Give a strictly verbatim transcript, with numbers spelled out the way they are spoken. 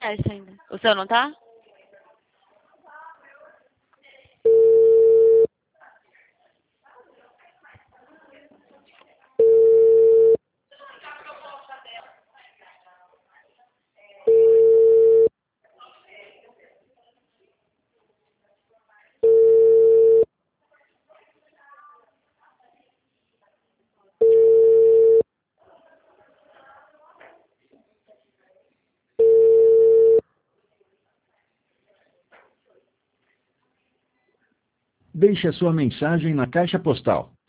essa ainda. O seu não tá? Deixe a sua mensagem na caixa postal